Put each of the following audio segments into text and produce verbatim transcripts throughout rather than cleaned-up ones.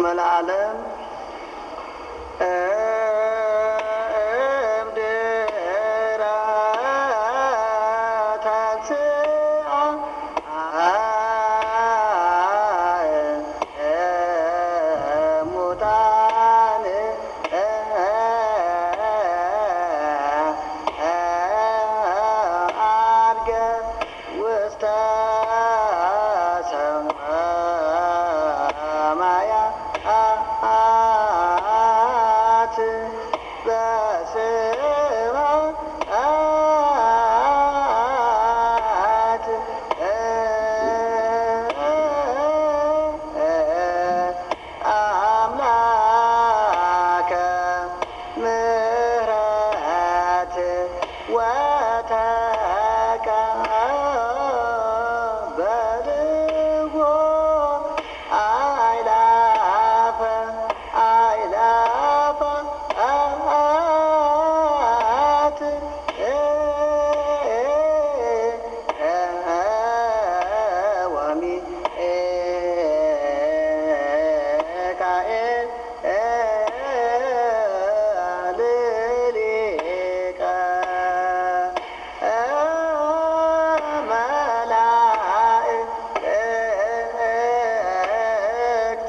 እስመ ለዓለም እምድኅረ ተንሥአ እሙታን ዐርገ ውስተ ሰማያት በስብሐት አምላከ ምሕረት ወተቀበልዎ አእላፈ አእላፋት ወሚካኤል ሊቀ መላእክት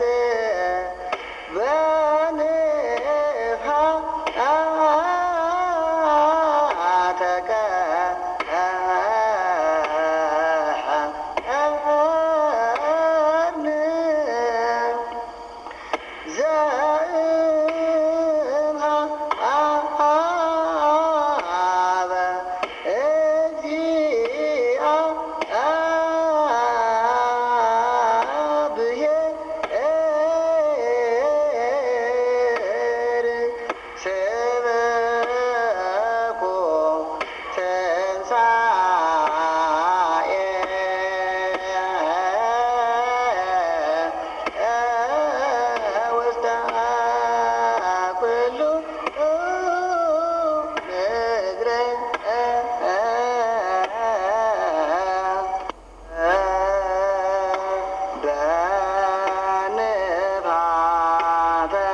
በንፍሐተ ቀርን ዘእምኀበ እግዚአብሔር ስብኩ ትንሣኤ ውስተ ኩሉ ምድር በንፍሐተ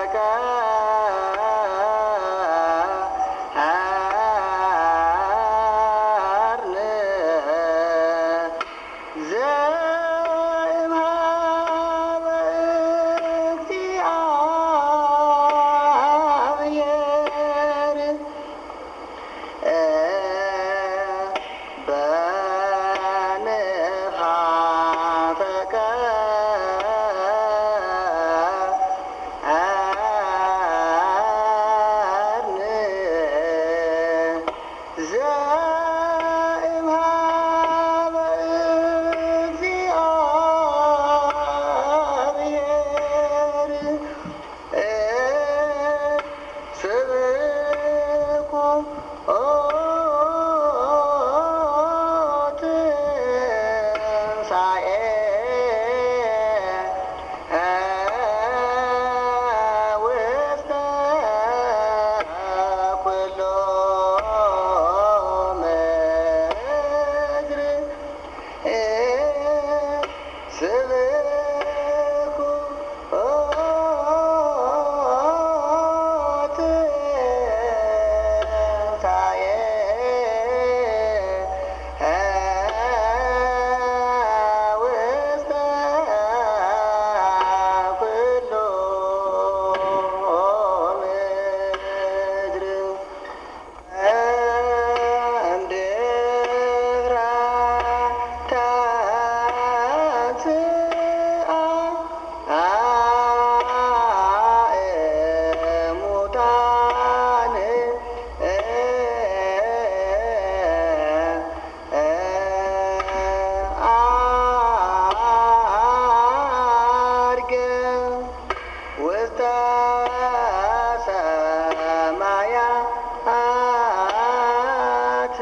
ቀርን ዘእምኀበ እግዚአብሔር በንፍሐተ ቀርን ዘእምኀበ እግዚአብሔር ስብኩ ትንሣኤ ውስተ ኩሉ ምድር ስብኩ ትንሣኤ ውስተ ኩሉ ምድር እምድኅረ ተንሥአ እሙታን ዐርገ ውስተ ሰማያት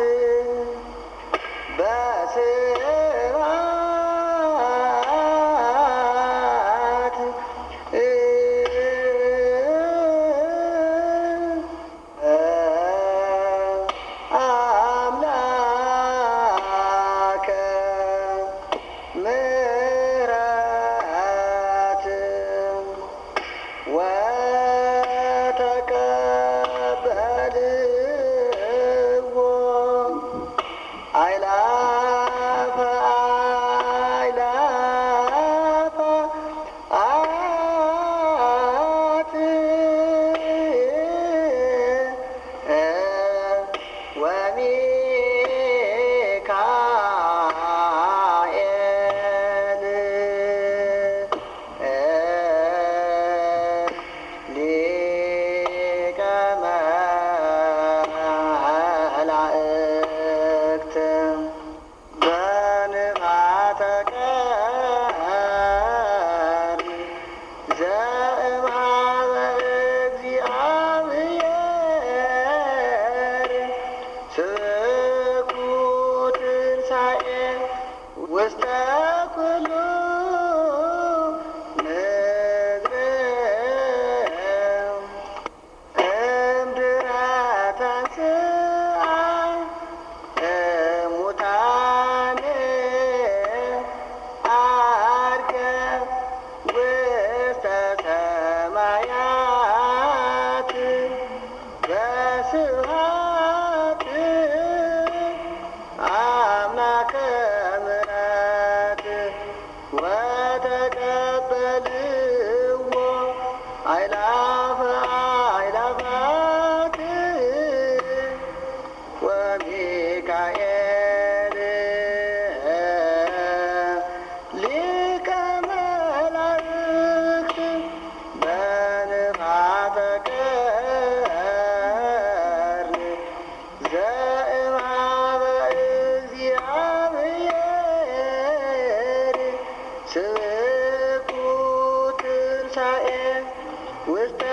በስብሐት አምላከ ምሕረት ወተቀበልዎ አእላፈ አእላፈ አጥእ ወሚካኤል ሊቀ መላእክት በንፋተ ቀርን ዘእምኀበ እግዚአብሔር ስብኩ ትንሣኤ ውስተ ኩሉ ምድር እምድኅረ ተንሥአ እሙታን ዐርገ ውስተ ሰማያት በስብሐት አምላከ ምሕረት ወተቀበልዎ አእላፈ አእላፋት ወሚካኤል ሊቀ መላእክት በንፋተ ቀርን ዘእምኀበ እግዚአብሔር ስብኩ ትንሣኤ ውስተ